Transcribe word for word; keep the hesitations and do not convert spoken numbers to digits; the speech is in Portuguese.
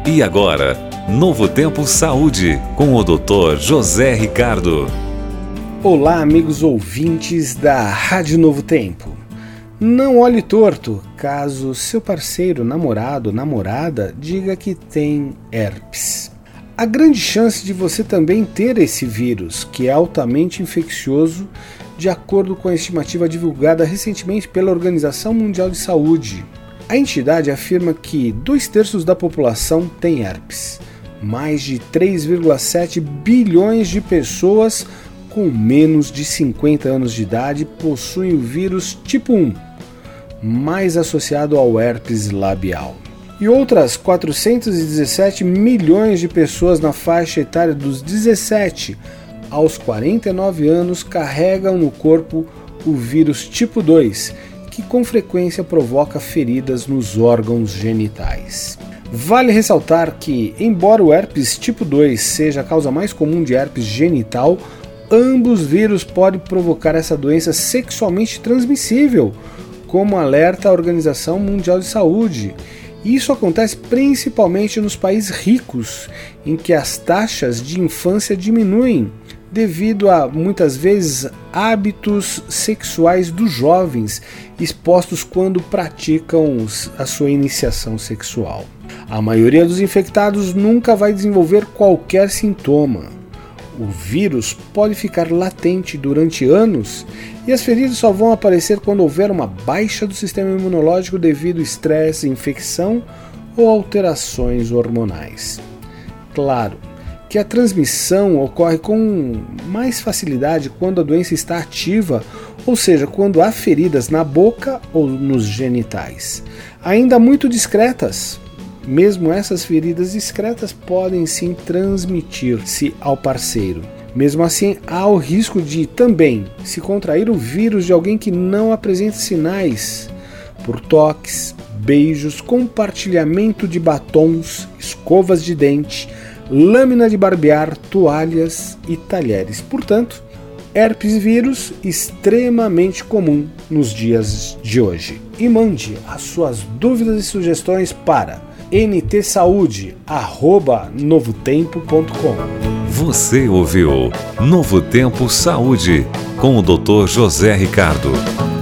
E agora, Novo Tempo Saúde, com o doutor José Ricardo. Olá, amigos ouvintes da Rádio Novo Tempo. Não olhe torto caso seu parceiro, namorado, namorada diga que tem herpes. Há grande chance de você também ter esse vírus, que é altamente infeccioso, de acordo com a estimativa divulgada recentemente pela Organização Mundial de Saúde. A entidade afirma que dois terços da população tem herpes. Mais de três vírgula sete bilhões de pessoas com menos de cinquenta anos de idade possuem o vírus tipo um, mais associado ao herpes labial. E outras quatrocentos e dezessete milhões de pessoas na faixa etária dos dezessete aos quarenta e nove anos carregam no corpo o vírus tipo dois, que com frequência provoca feridas nos órgãos genitais. Vale ressaltar que, embora o herpes tipo dois seja a causa mais comum de herpes genital, ambos vírus podem provocar essa doença sexualmente transmissível, como alerta a Organização Mundial de Saúde. Isso acontece principalmente nos países ricos, em que as taxas de infância diminuem, devido a, muitas vezes, hábitos sexuais dos jovens expostos quando praticam a sua iniciação sexual. A maioria dos infectados nunca vai desenvolver qualquer sintoma. O vírus pode ficar latente durante anos e as feridas só vão aparecer quando houver uma baixa do sistema imunológico devido a estresse, infecção ou alterações hormonais. Claro que a transmissão ocorre com mais facilidade quando a doença está ativa, ou seja, quando há feridas na boca ou nos genitais, ainda muito discretas. Mesmo essas feridas discretas podem sim transmitir-se ao parceiro. Mesmo assim, há o risco de também se contrair o vírus de alguém que não apresenta sinais, por toques, beijos, compartilhamento de batons, escovas de dente, lâmina de barbear, toalhas e talheres. Portanto, herpes vírus extremamente comum nos dias de hoje. E mande as suas dúvidas e sugestões para n t saúde arroba novotempo ponto com. Você ouviu Novo Tempo Saúde, com o doutor José Ricardo.